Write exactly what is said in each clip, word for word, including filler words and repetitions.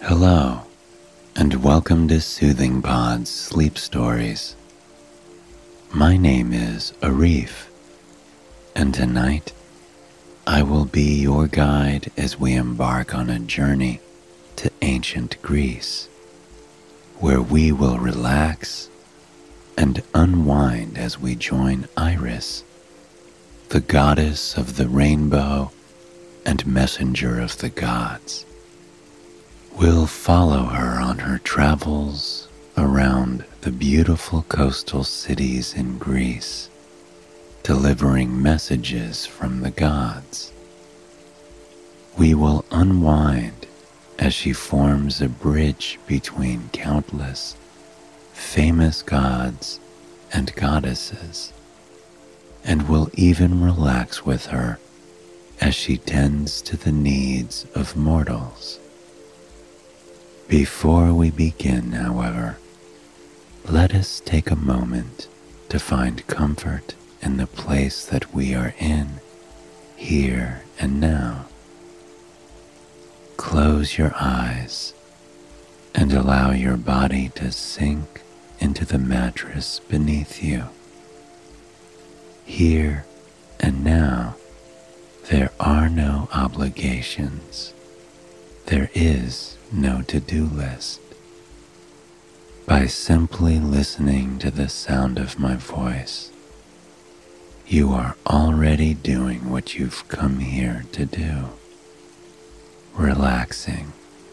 Hello, and welcome to Soothing Pod's Sleep Stories. My name is Arif, and tonight I will be your guide as we embark on a journey to ancient Greece, where we will relax and unwind as we join Iris, the goddess of the rainbow and messenger of the gods. We'll follow her on her travels around the beautiful coastal cities in Greece, delivering messages from the gods. We will unwind as she forms a bridge between countless famous gods and goddesses, and will even relax with her as she tends to the needs of mortals. Before we begin, however, let us take a moment to find comfort in the place that we are in, here and now. Close your eyes and allow your body to sink into the mattress beneath you. Here and now, there are no obligations. There is no to-do list. By simply listening to the sound of my voice, you are already doing what you've come here to do, relaxing.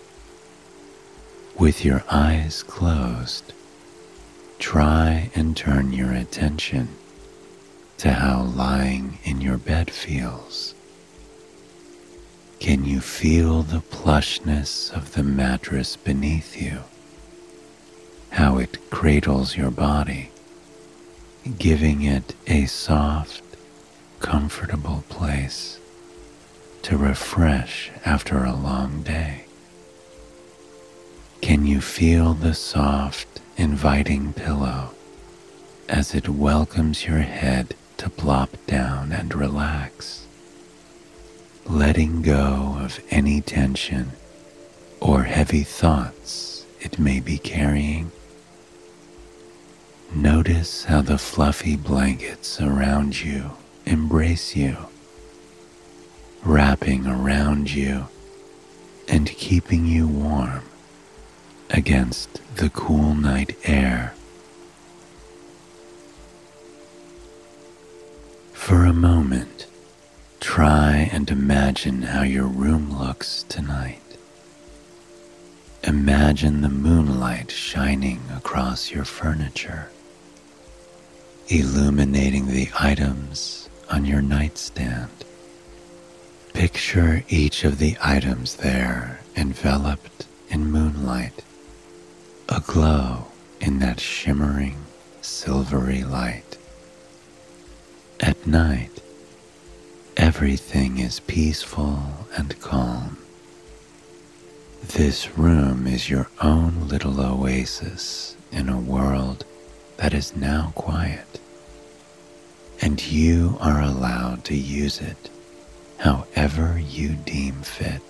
With your eyes closed, try and turn your attention to how lying in your bed feels. Can you feel the plushness of the mattress beneath you? How it cradles your body, giving it a soft, comfortable place to refresh after a long day. Can you feel the soft, inviting pillow as it welcomes your head to plop down and relax, letting go of any tension or heavy thoughts it may be carrying? Notice how the fluffy blankets around you embrace you, wrapping around you and keeping you warm against the cool night air. For a moment, try and imagine how your room looks tonight. Imagine the moonlight shining across your furniture, illuminating the items on your nightstand. Picture each of the items there enveloped in moonlight, aglow in that shimmering, silvery light. At night, everything is peaceful and calm. This room is your own little oasis in a world that is now quiet, and you are allowed to use it however you deem fit.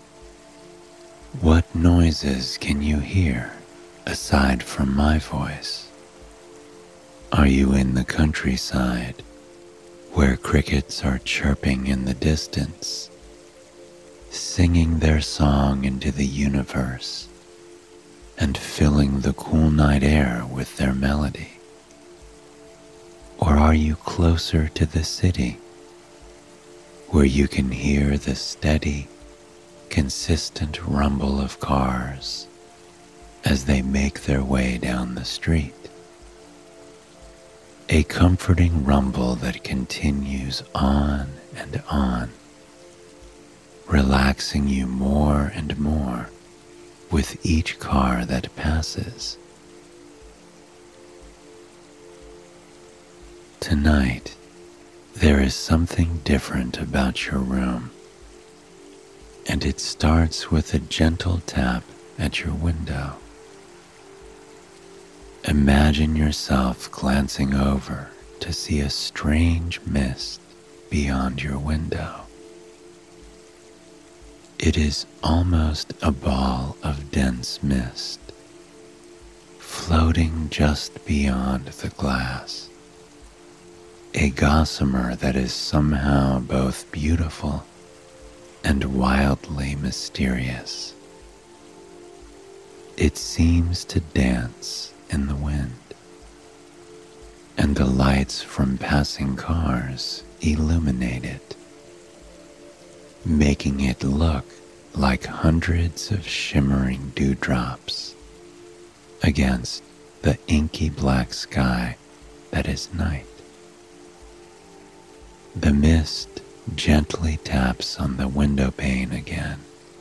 What noises can you hear aside from my voice? Are you in the countryside, where crickets are chirping in the distance, singing their song into the universe and filling the cool night air with their melody? Or are you closer to the city, where you can hear the steady, consistent rumble of cars as they make their way down the street? A comforting rumble that continues on and on, relaxing you more and more with each car that passes. Tonight, there is something different about your room, and it starts with a gentle tap at your window. Imagine yourself glancing over to see a strange mist beyond your window. It is almost a ball of dense mist, floating just beyond the glass. A gossamer that is somehow both beautiful and wildly mysterious. It seems to dance in the wind, and the lights from passing cars illuminate it, making it look like hundreds of shimmering dewdrops against the inky black sky that is night. The mist gently taps on the window pane again.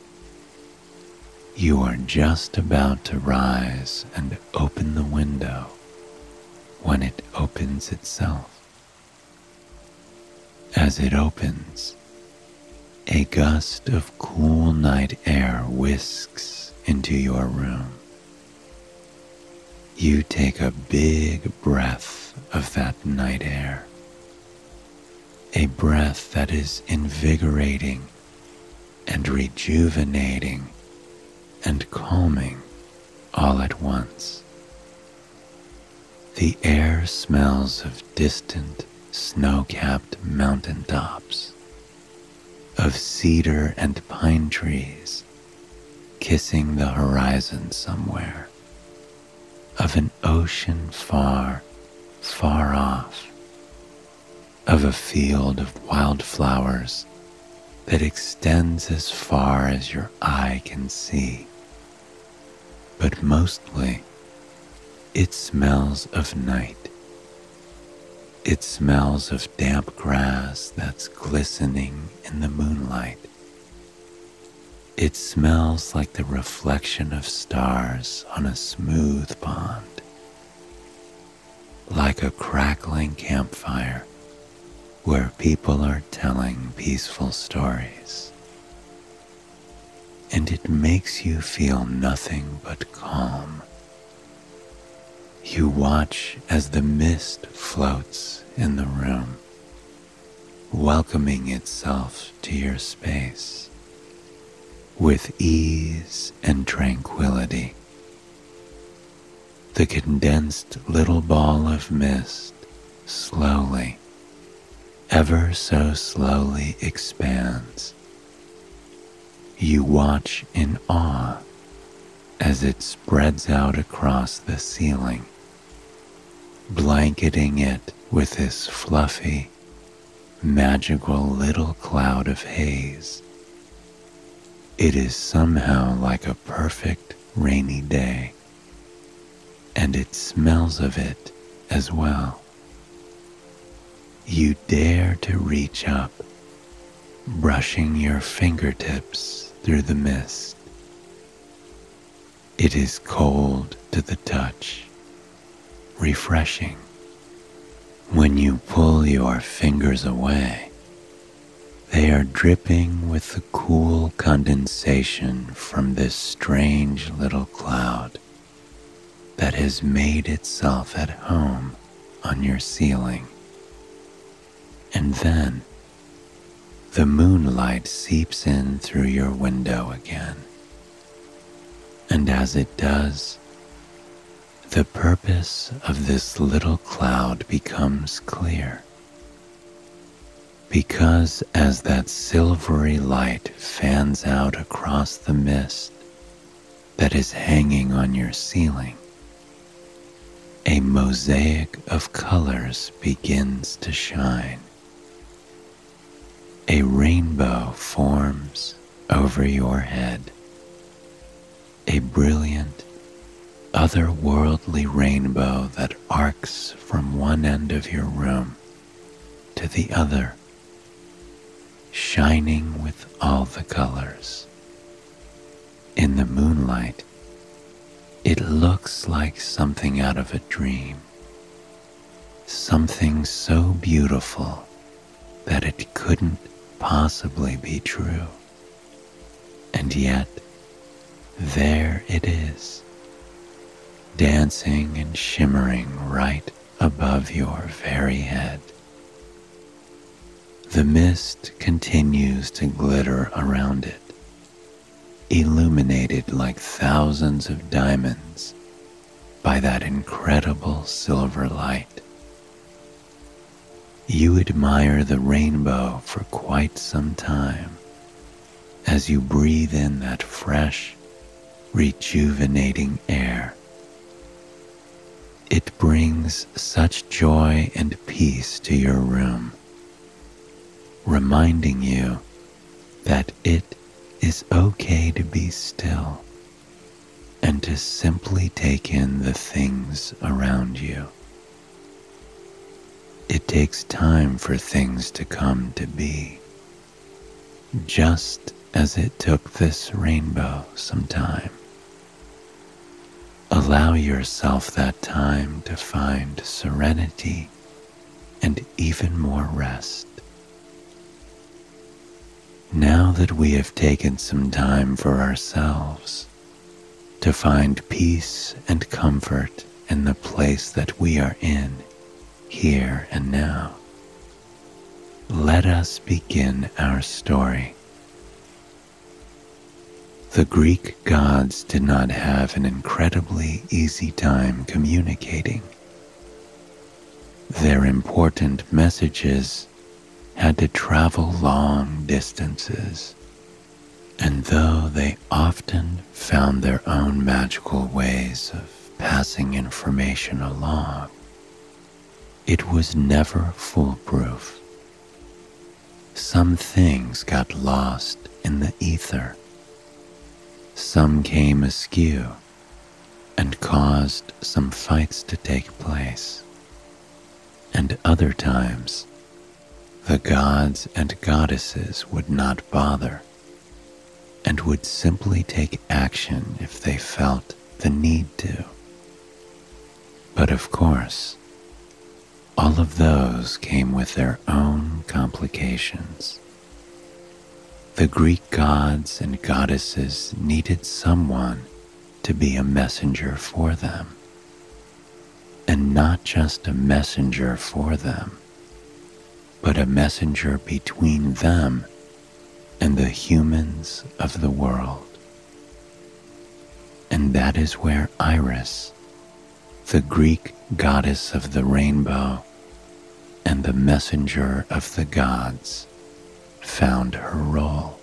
You are just about to rise and open the window when it opens itself. As it opens, a gust of cool night air whisks into your room. You take a big breath of that night air, a breath that is invigorating and rejuvenating and calming all at once. The air smells of distant, snow-capped mountaintops, of cedar and pine trees kissing the horizon somewhere, of an ocean far, far off, of a field of wildflowers that extends as far as your eye can see. But mostly, it smells of night. It smells of damp grass that's glistening in the moonlight. It smells like the reflection of stars on a smooth pond, like a crackling campfire where people are telling peaceful stories. And it makes you feel nothing but calm. You watch as the mist floats in the room, welcoming itself to your space with ease and tranquility. The condensed little ball of mist slowly, ever so slowly expands. You watch in awe as it spreads out across the ceiling, blanketing it with this fluffy, magical little cloud of haze. It is somehow like a perfect rainy day, and it smells of it as well. You dare to reach up, brushing your fingertips through the mist. It is cold to the touch, refreshing. When you pull your fingers away, they are dripping with the cool condensation from this strange little cloud that has made itself at home on your ceiling. And then the moonlight seeps in through your window again. And as it does, the purpose of this little cloud becomes clear. Because as that silvery light fans out across the mist that is hanging on your ceiling, a mosaic of colors begins to shine. A rainbow forms over your head, a brilliant, otherworldly rainbow that arcs from one end of your room to the other, shining with all the colors. In the moonlight, it looks like something out of a dream, something so beautiful that it couldn't possibly be true. And yet, there it is, dancing and shimmering right above your very head. The mist continues to glitter around it, illuminated like thousands of diamonds by that incredible silver light. You admire the rainbow for quite some time as you breathe in that fresh, rejuvenating air. It brings such joy and peace to your room, reminding you that it is okay to be still and to simply take in the things around you. It takes time for things to come to be, just as it took this rainbow some time. Allow yourself that time to find serenity and even more rest. Now that we have taken some time for ourselves to find peace and comfort in the place that we are in, here and now, let us begin our story. The Greek gods did not have an incredibly easy time communicating. Their important messages had to travel long distances, and though they often found their own magical ways of passing information along, it was never foolproof. Some things got lost in the ether. Some came askew and caused some fights to take place, and other times the gods and goddesses would not bother and would simply take action if they felt the need to. But of course, all of those came with their own complications. The Greek gods and goddesses needed someone to be a messenger for them, and not just a messenger for them, but a messenger between them and the humans of the world. And that is where Iris, the Greek goddess of the rainbow and the messenger of the gods, found her role.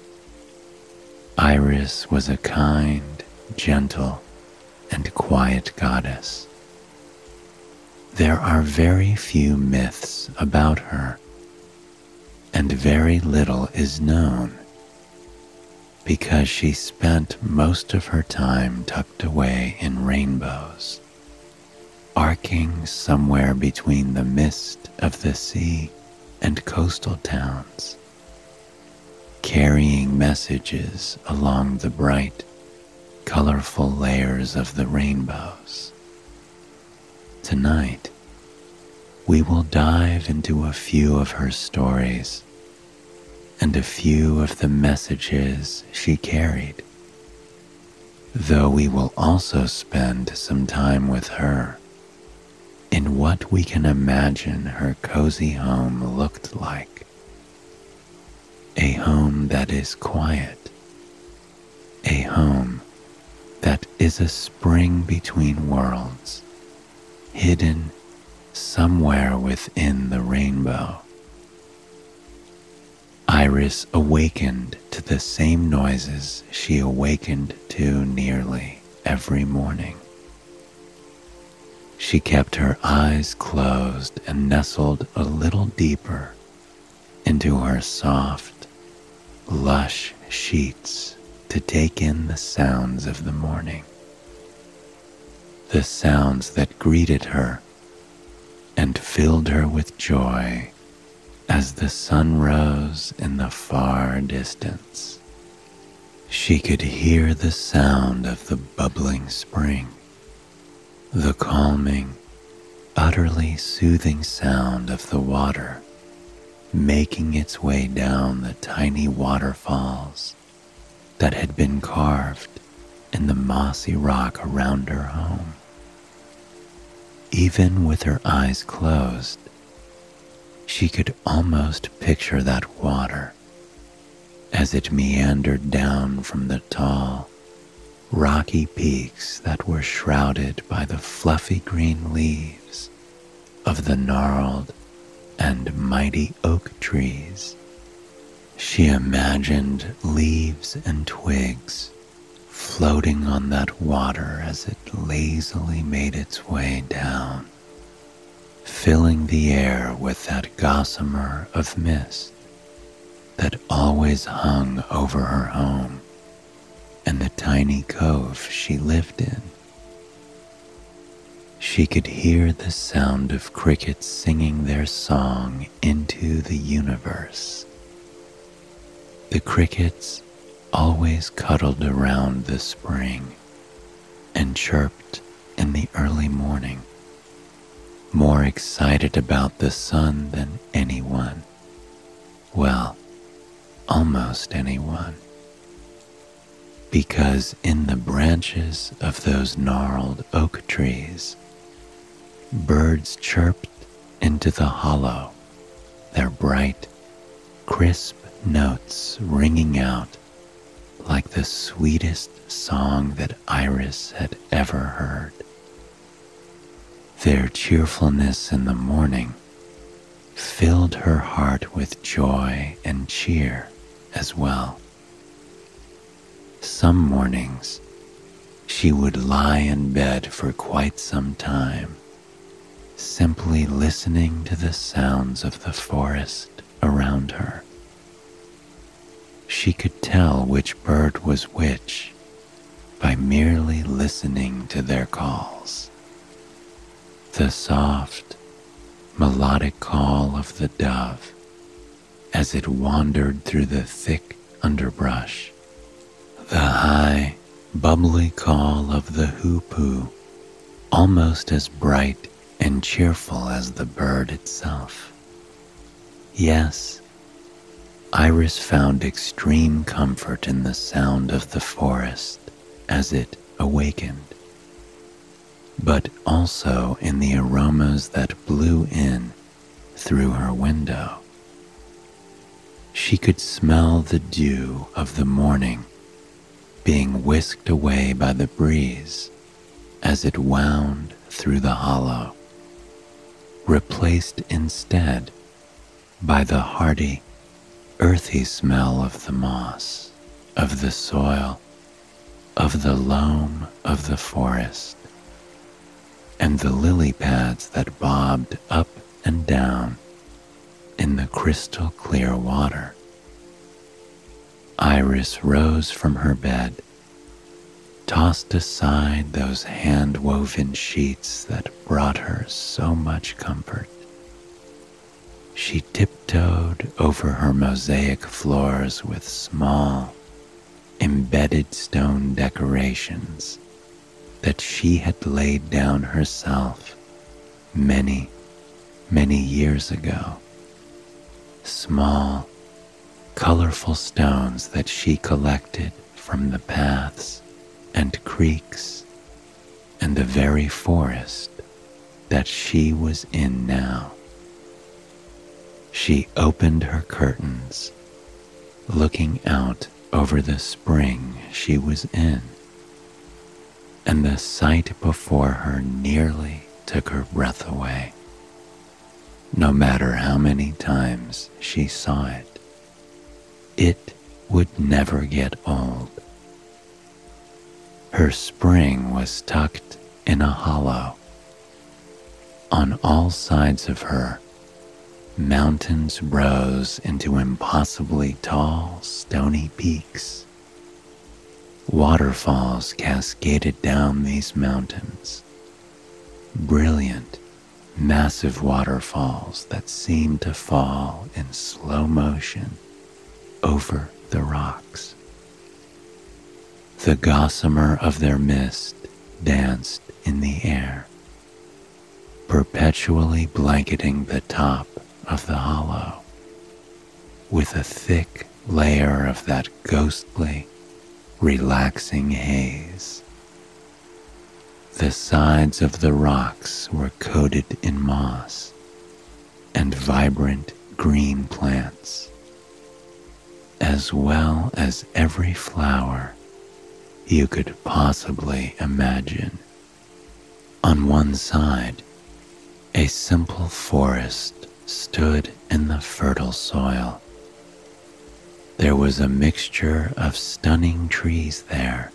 Iris was a kind, gentle, and quiet goddess. There are very few myths about her, and very little is known, because she spent most of her time tucked away in rainbows, arcing somewhere between the mist of the sea and coastal towns, carrying messages along the bright, colorful layers of the rainbows. Tonight, we will dive into a few of her stories and a few of the messages she carried, though we will also spend some time with her in what we can imagine her cozy home looked like. A home that is quiet, a home that is a spring between worlds, hidden somewhere within the rainbow. Iris awakened to the same noises she awakened to nearly every morning. She kept her eyes closed and nestled a little deeper into her soft, lush sheets to take in the sounds of the morning. The sounds that greeted her and filled her with joy as the sun rose in the far distance. She could hear the sound of the bubbling spring, the calming, utterly soothing sound of the water making its way down the tiny waterfalls that had been carved in the mossy rock around her home. Even with her eyes closed, she could almost picture that water as it meandered down from the tall, rocky peaks that were shrouded by the fluffy green leaves of the gnarled and mighty oak trees. She imagined leaves and twigs floating on that water as it lazily made its way down, filling the air with that gossamer of mist that always hung over her home and the tiny cove she lived in. She could hear the sound of crickets singing their song into the universe. The crickets always cuddled around the spring and chirped in the early morning, more excited about the sun than anyone. Well, almost anyone. Because in the branches of those gnarled oak trees, birds chirped into the hollow, their bright, crisp notes ringing out like the sweetest song that Iris had ever heard. Their cheerfulness in the morning filled her heart with joy and cheer as well. Some mornings, she would lie in bed for quite some time, simply listening to the sounds of the forest around her. She could tell which bird was which by merely listening to their calls. The soft, melodic call of the dove as it wandered through the thick underbrush, the high, bubbly call of the hoopoe, almost as bright and cheerful as the bird itself. Yes, Iris found extreme comfort in the sound of the forest as it awakened, but also in the aromas that blew in through her window. She could smell the dew of the morning being whisked away by the breeze as it wound through the hollow, replaced instead by the hearty, earthy smell of the moss, of the soil, of the loam of the forest, and the lily pads that bobbed up and down in the crystal clear water. Iris rose from her bed, tossed aside those hand-woven sheets that brought her so much comfort. She tiptoed over her mosaic floors with small, embedded stone decorations that she had laid down herself many, many years ago. Small, colorful stones that she collected from the paths and creeks and the very forest that she was in now. She opened her curtains, looking out over the spring she was in, and the sight before her nearly took her breath away, no matter how many times she saw it. It would never get old. Her spring was tucked in a hollow. On all sides of her, mountains rose into impossibly tall, stony peaks. Waterfalls cascaded down these mountains, brilliant, massive waterfalls that seemed to fall in slow motion over the rocks. The gossamer of their mist danced in the air, perpetually blanketing the top of the hollow with a thick layer of that ghostly, relaxing haze. The sides of the rocks were coated in moss and vibrant green plants, as well as every flower you could possibly imagine. On one side, a simple forest stood in the fertile soil. There was a mixture of stunning trees there,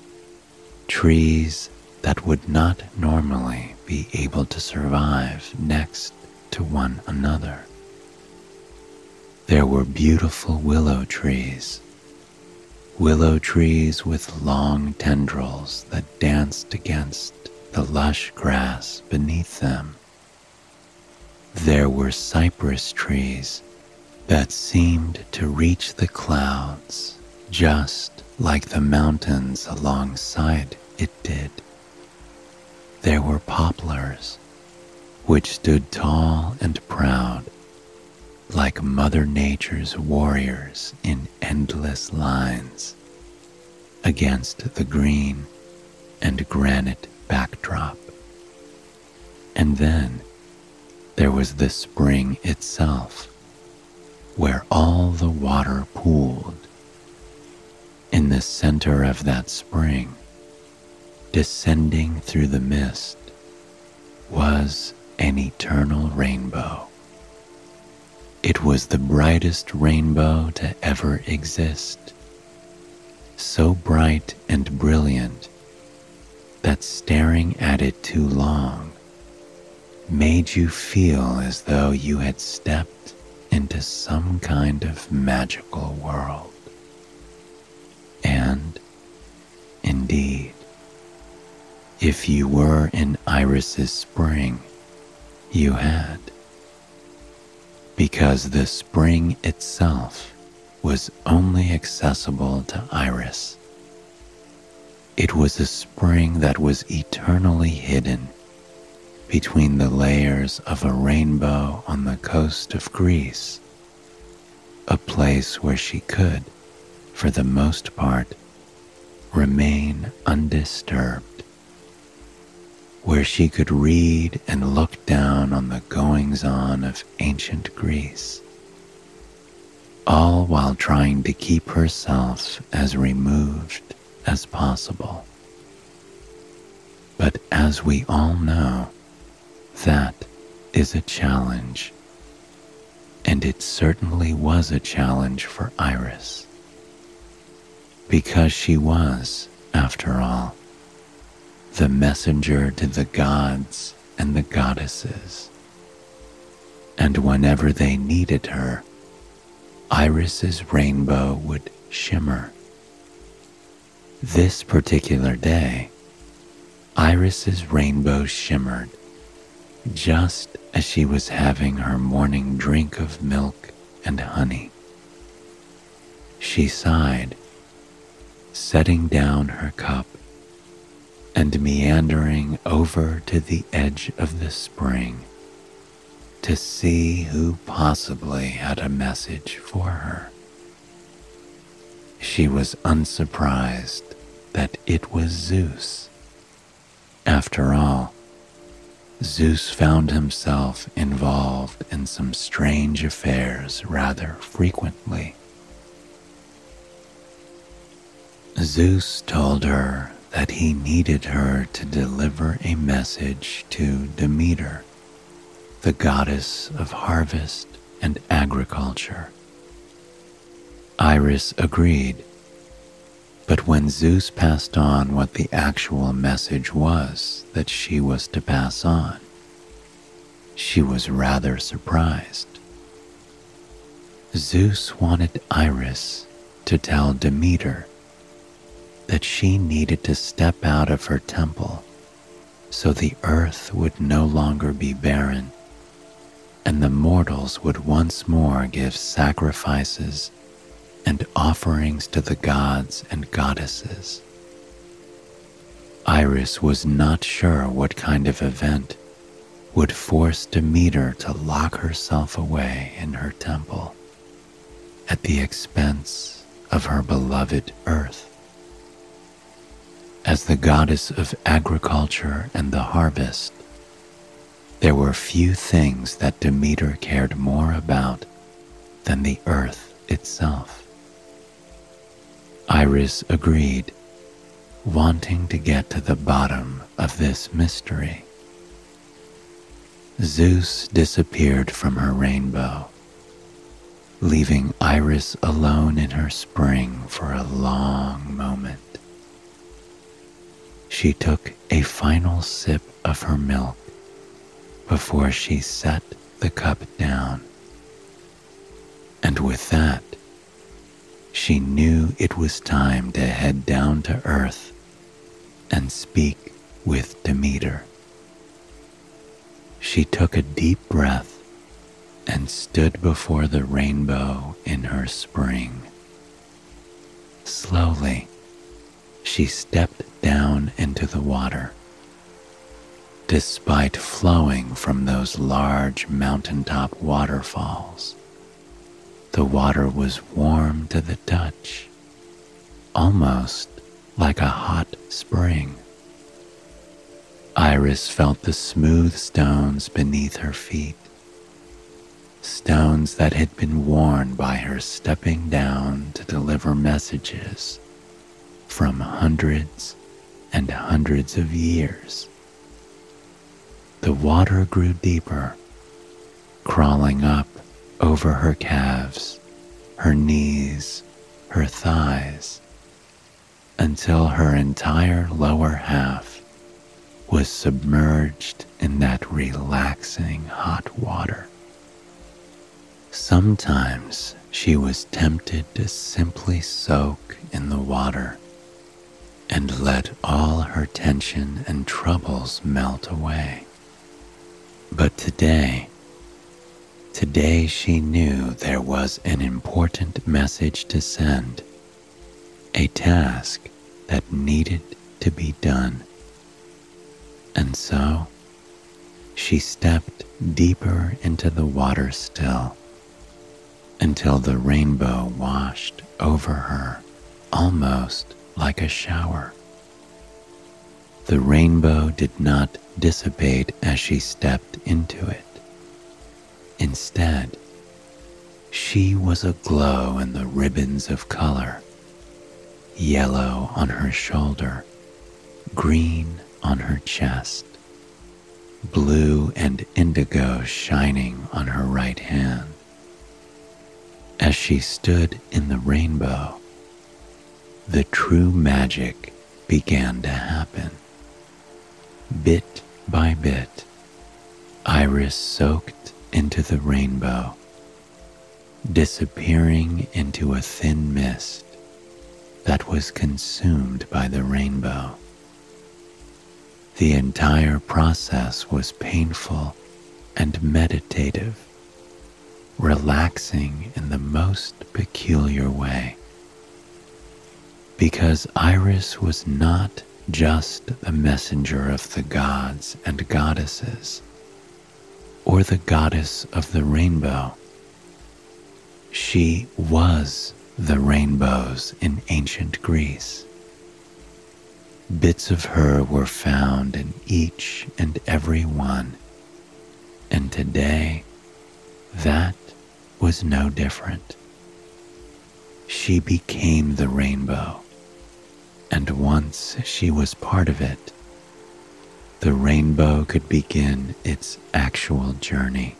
trees that would not normally be able to survive next to one another. There were beautiful willow trees, willow trees with long tendrils that danced against the lush grass beneath them. There were cypress trees that seemed to reach the clouds just like the mountains alongside it did. There were poplars, which stood tall and proud, like Mother Nature's warriors in endless lines, against the green and granite backdrop. And then there was the spring itself, where all the water pooled. In the center of that spring, descending through the mist, was an eternal rainbow. It was the brightest rainbow to ever exist, so bright and brilliant that staring at it too long made you feel as though you had stepped into some kind of magical world. And, indeed, if you were in Iris's spring, you had, because the spring itself was only accessible to Iris. It was a spring that was eternally hidden between the layers of a rainbow on the coast of Greece, a place where she could, for the most part, remain undisturbed, where she could read and look down on the goings-on of ancient Greece, all while trying to keep herself as removed as possible. But as we all know, that is a challenge, and it certainly was a challenge for Iris, because she was, after all, the messenger to the gods and the goddesses, and whenever they needed her, Iris's rainbow would shimmer. This particular day, Iris's rainbow shimmered just as she was having her morning drink of milk and honey. She sighed, setting down her cup and meandering over to the edge of the spring to see who possibly had a message for her. She was unsurprised that it was Zeus. After all, Zeus found himself involved in some strange affairs rather frequently. Zeus told her that he needed her to deliver a message to Demeter, the goddess of harvest and agriculture. Iris agreed, but when Zeus passed on what the actual message was that she was to pass on, she was rather surprised. Zeus wanted Iris to tell Demeter that she needed to step out of her temple so the earth would no longer be barren and the mortals would once more give sacrifices and offerings to the gods and goddesses. Iris was not sure what kind of event would force Demeter to lock herself away in her temple at the expense of her beloved earth. As the goddess of agriculture and the harvest, there were few things that Demeter cared more about than the earth itself. Iris agreed, wanting to get to the bottom of this mystery. Zeus disappeared from her rainbow, leaving Iris alone in her spring for a long moment. She took a final sip of her milk before she set the cup down, and with that, she knew it was time to head down to Earth and speak with Demeter. She took a deep breath and stood before the rainbow in her spring. Slowly, she stepped down into the water. Despite flowing from those large mountaintop waterfalls, the water was warm to the touch, almost like a hot spring. Iris felt the smooth stones beneath her feet, stones that had been worn by her stepping down to deliver messages from hundreds and hundreds of years. The water grew deeper, crawling up over her calves, her knees, her thighs, until her entire lower half was submerged in that relaxing hot water. Sometimes she was tempted to simply soak in the water and let all her tension and troubles melt away. But today, today she knew there was an important message to send, a task that needed to be done. And so, she stepped deeper into the water still, until the rainbow washed over her almost like a shower. The rainbow did not dissipate as she stepped into it. Instead, she was aglow in the ribbons of color, yellow on her shoulder, green on her chest, blue and indigo shining on her right hand. As she stood in the rainbow, the true magic began to happen. Bit by bit, Iris soaked into the rainbow, disappearing into a thin mist that was consumed by the rainbow. The entire process was painful and meditative, relaxing in the most peculiar way. Because Iris was not just the messenger of the gods and goddesses, or the goddess of the rainbow. She was the rainbows in ancient Greece. Bits of her were found in each and every one, and today that was no different. She became the rainbow, and once she was part of it, the rainbow could begin its actual journey.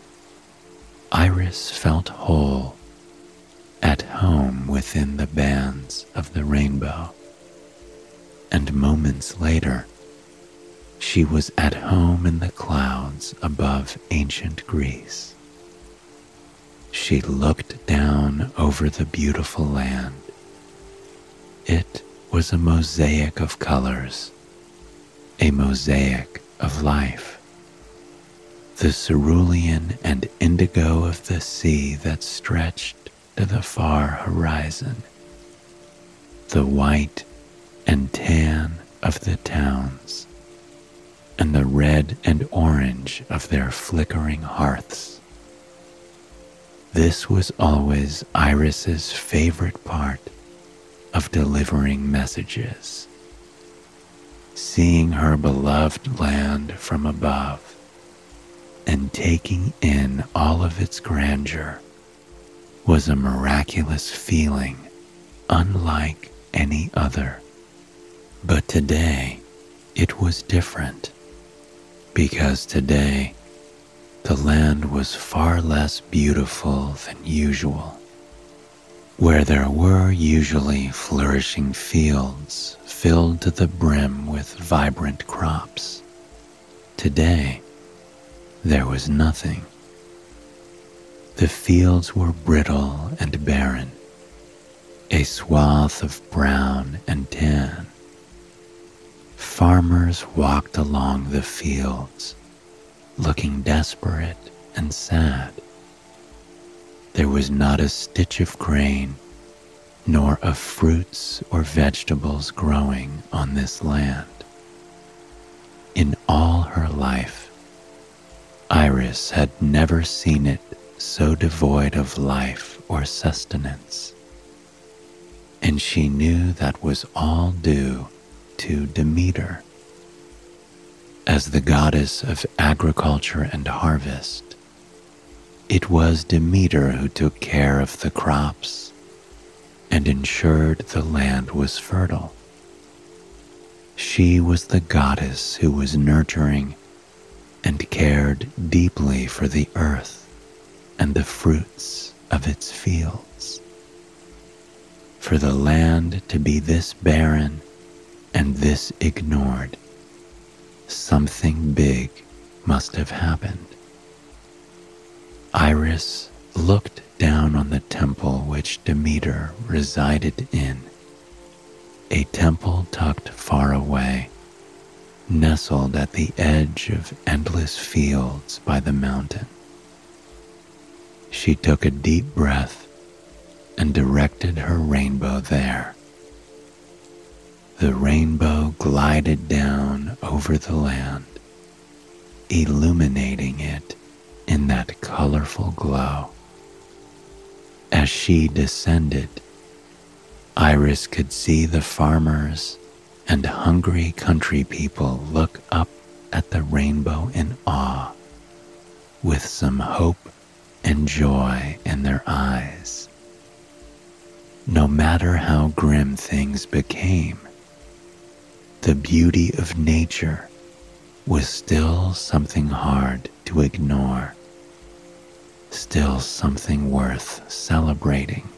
Iris felt whole, at home within the bands of the rainbow, and moments later, she was at home in the clouds above ancient Greece. She looked down over the beautiful land. It was a mosaic of colors, a mosaic of life. The cerulean and indigo of the sea that stretched to the far horizon, the white and tan of the towns, and the red and orange of their flickering hearths. This was always Iris's favorite part of delivering messages. Seeing her beloved land from above and taking in all of its grandeur was a miraculous feeling unlike any other. But today, it was different, because today, the land was far less beautiful than usual. Where there were usually flourishing fields filled to the brim with vibrant crops, today, there was nothing. The fields were brittle and barren, a swath of brown and tan. Farmers walked along the fields, looking desperate and sad. There was not a stitch of grain, nor of fruits or vegetables growing on this land. In all her life, Iris had never seen it so devoid of life or sustenance, and she knew that was all due to Demeter. As the goddess of agriculture and harvest, it was Demeter who took care of the crops and ensured the land was fertile. She was the goddess who was nurturing and cared deeply for the earth and the fruits of its fields. For the land to be this barren and this ignored, something big must have happened. Iris looked down on the temple which Demeter resided in, a temple tucked far away, nestled at the edge of endless fields by the mountain. She took a deep breath and directed her rainbow there. The rainbow glided down over the land, illuminating it in that colorful glow. As she descended, Iris could see the farmers and hungry country people look up at the rainbow in awe, with some hope and joy in their eyes. No matter how grim things became, the beauty of nature was still something hard to ignore, still something worth celebrating.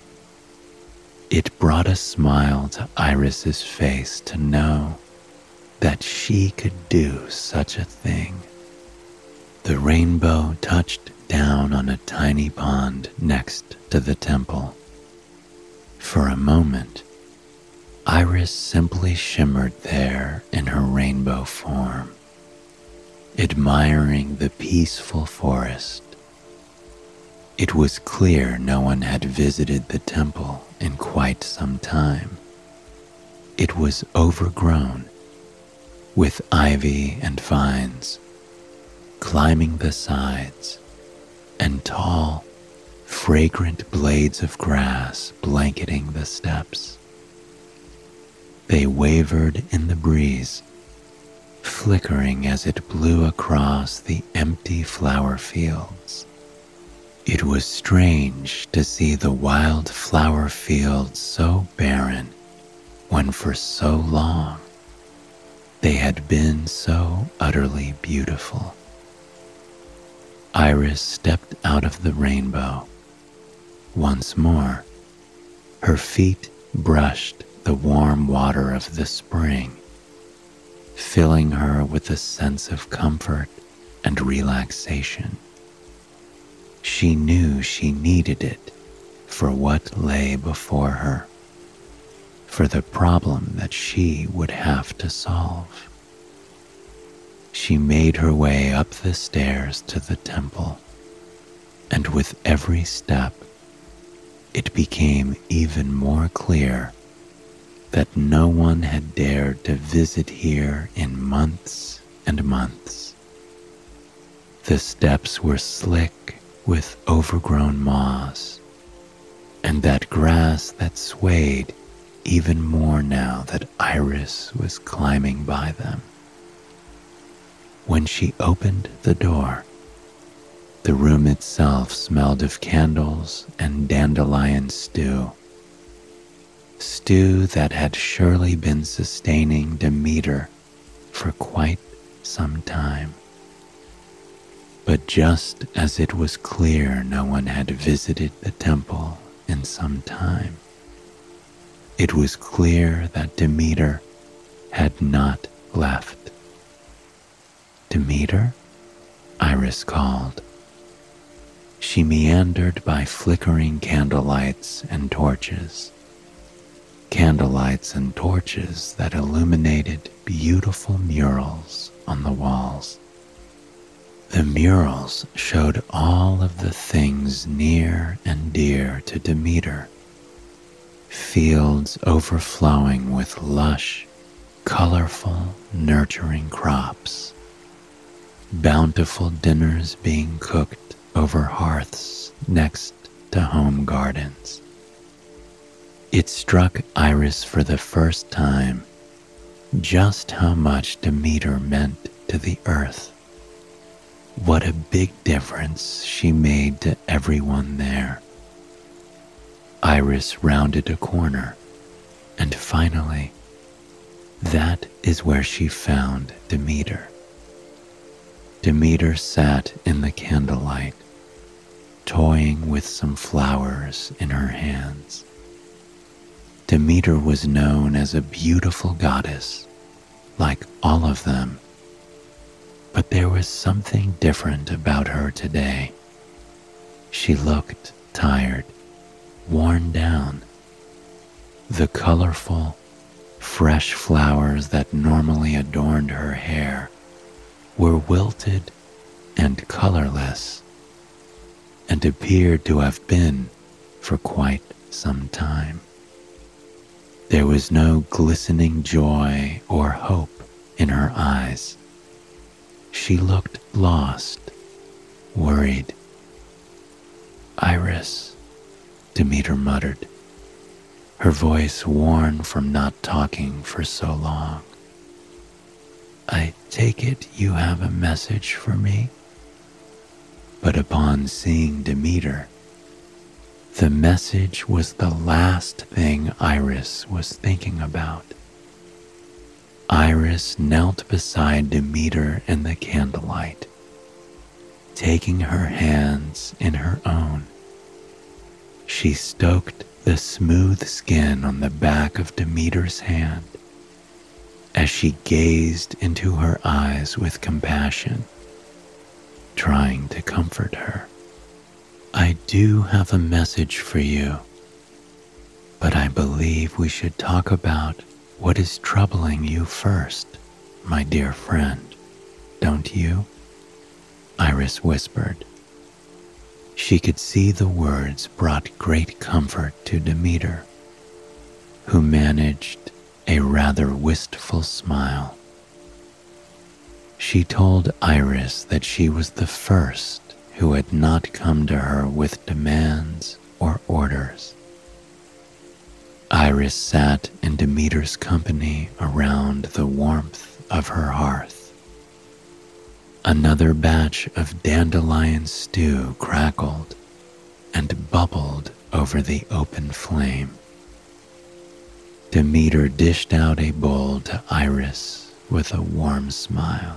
It brought a smile to Iris's face to know that she could do such a thing. The rainbow touched down on a tiny pond next to the temple. For a moment, Iris simply shimmered there in her rainbow form, admiring the peaceful forest. It was clear no one had visited the temple in quite some time. It was overgrown, with ivy and vines climbing the sides, and tall, fragrant blades of grass blanketing the steps. They wavered in the breeze, flickering as it blew across the empty flower fields. It was strange to see the wild flower fields so barren when for so long they had been so utterly beautiful. Iris stepped out of the rainbow. Once more, her feet brushed the warm water of the spring, filling her with a sense of comfort and relaxation. She knew she needed it for what lay before her, for the problem that she would have to solve. She made her way up the stairs to the temple, and with every step, it became even more clear that no one had dared to visit here in months and months. The steps were slick with overgrown moss, and that grass that swayed even more now that Iris was climbing by them. When she opened the door, the room itself smelled of candles and dandelion stew. stew that had surely been sustaining Demeter for quite some time. But just as it was clear no one had visited the temple in some time, it was clear that Demeter had not left. Demeter? Iris called. She meandered by flickering candlelights and torches. Candlelights and torches that illuminated beautiful murals on the walls. The murals showed all of the things near and dear to Demeter. Fields overflowing with lush, colorful, nurturing crops. Bountiful dinners being cooked over hearths next to home gardens. It struck Iris for the first time just how much Demeter meant to the earth. What a big difference she made to everyone there. Iris rounded a corner, and finally, that is where she found Demeter. Demeter sat in the candlelight, toying with some flowers in her hands. Demeter was known as a beautiful goddess, like all of them. But there was something different about her today. She looked tired, worn down. The colorful, fresh flowers that normally adorned her hair were wilted and colorless, and appeared to have been for quite some time. There was no glistening joy or hope in her eyes. She looked lost, worried. Iris, Demeter muttered, her voice worn from not talking for so long. I take it you have a message for me? But upon seeing Demeter, the message was the last thing Iris was thinking about. Iris knelt beside Demeter in the candlelight, taking her hands in her own. She stroked the smooth skin on the back of Demeter's hand as she gazed into her eyes with compassion, trying to comfort her. I do have a message for you, but I believe we should talk about what is troubling you first, my dear friend, don't you? Iris whispered. She could see the words brought great comfort to Demeter, who managed a rather wistful smile. She told Iris that she was the first who had not come to her with demands or orders. Iris sat in Demeter's company around the warmth of her hearth. Another batch of dandelion stew crackled and bubbled over the open flame. Demeter dished out a bowl to Iris with a warm smile.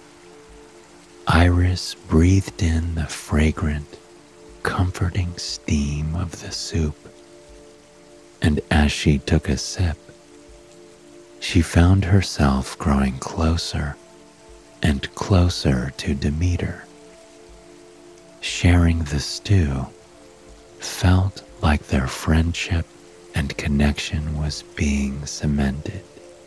Iris breathed in the fragrant, comforting steam of the soup, and as she took a sip, she found herself growing closer and closer to Demeter. Sharing the stew felt like their friendship and connection was being cemented.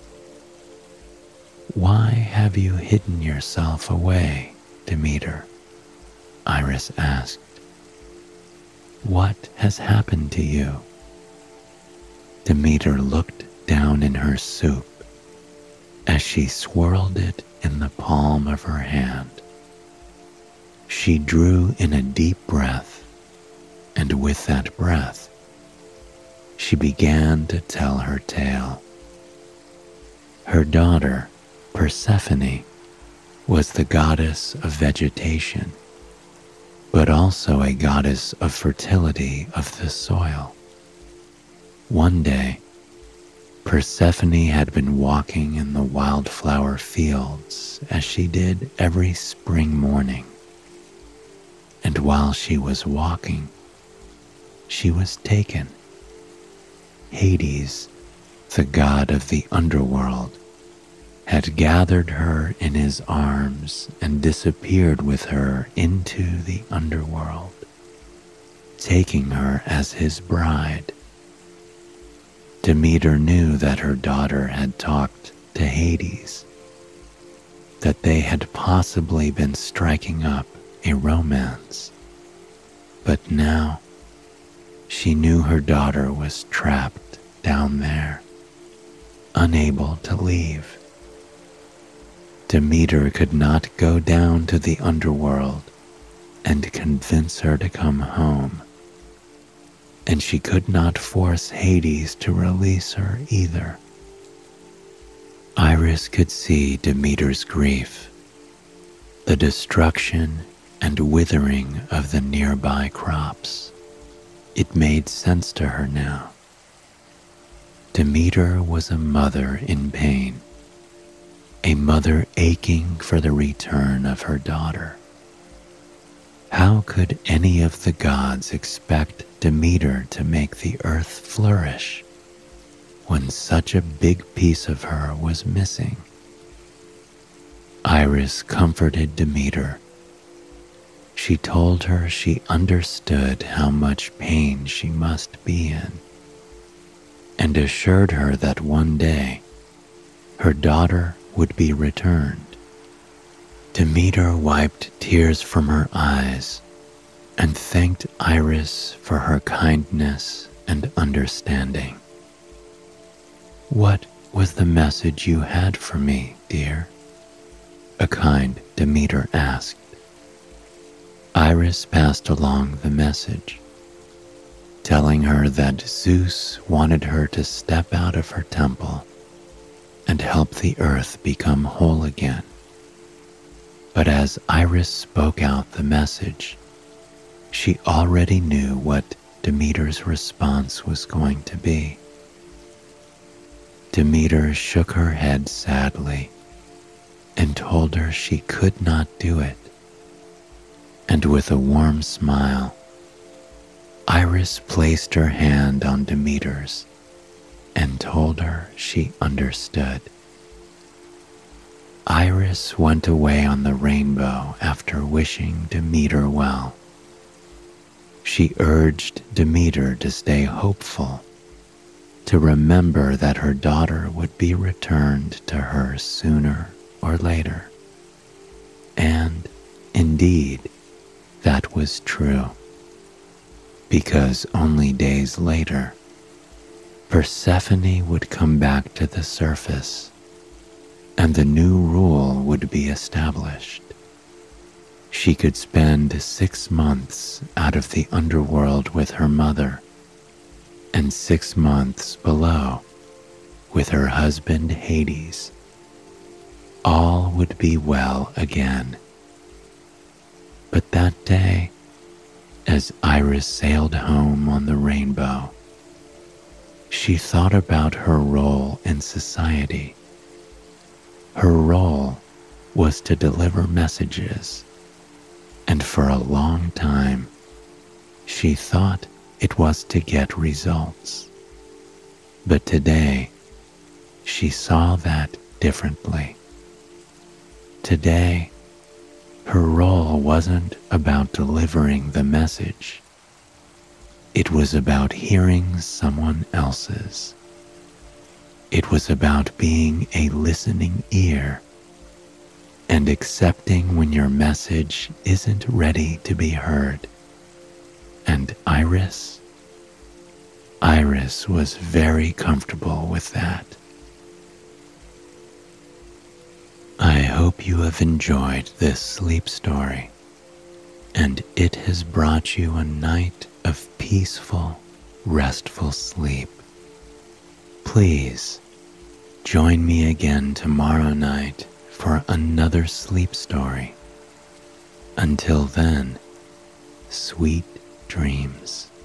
Why have you hidden yourself away, Demeter? Iris asked. What has happened to you? Demeter looked down in her soup as she swirled it in the palm of her hand. She drew in a deep breath, and with that breath, she began to tell her tale. Her daughter, Persephone, was the goddess of vegetation, but also a goddess of fertility of the soil. One day, Persephone had been walking in the wildflower fields as she did every spring morning. And while she was walking, she was taken. Hades, the god of the underworld, had gathered her in his arms and disappeared with her into the underworld, taking her as his bride. Demeter knew that her daughter had talked to Hades, that they had possibly been striking up a romance, but now she knew her daughter was trapped down there, unable to leave. Demeter could not go down to the underworld and convince her to come home, and she could not force Hades to release her either. Iris could see Demeter's grief, the destruction and withering of the nearby crops. It made sense to her now. Demeter was a mother in pain, a mother aching for the return of her daughter. How could any of the gods expect Demeter to make the earth flourish when such a big piece of her was missing? Iris comforted Demeter. She told her she understood how much pain she must be in, and assured her that one day her daughter would be returned. Demeter wiped tears from her eyes and thanked Iris for her kindness and understanding. "What was the message you had for me, dear?" a kind Demeter asked. Iris passed along the message, telling her that Zeus wanted her to step out of her temple and help the earth become whole again. But as Iris spoke out the message, she already knew what Demeter's response was going to be. Demeter shook her head sadly and told her she could not do it. And with a warm smile, Iris placed her hand on Demeter's and told her she understood. Iris went away on the rainbow after wishing Demeter well. She urged Demeter to stay hopeful, to remember that her daughter would be returned to her sooner or later. And, indeed, that was true, because only days later, Persephone would come back to the surface, and the new rule would be established. She could spend six months out of the underworld with her mother, and six months below with her husband Hades. All would be well again. But that day, as Iris sailed home on the rainbow, she thought about her role in society. Her role was to deliver messages, and for a long time, she thought it was to get results. But today, she saw that differently. Today, her role wasn't about delivering the message. It was about hearing someone else's. It was about being a listening ear and accepting when your message isn't ready to be heard. And Iris? Iris was very comfortable with that. I hope you have enjoyed this sleep story, and it has brought you a night of peaceful, restful sleep. Please join me again tomorrow night for another sleep story. Until then, sweet dreams.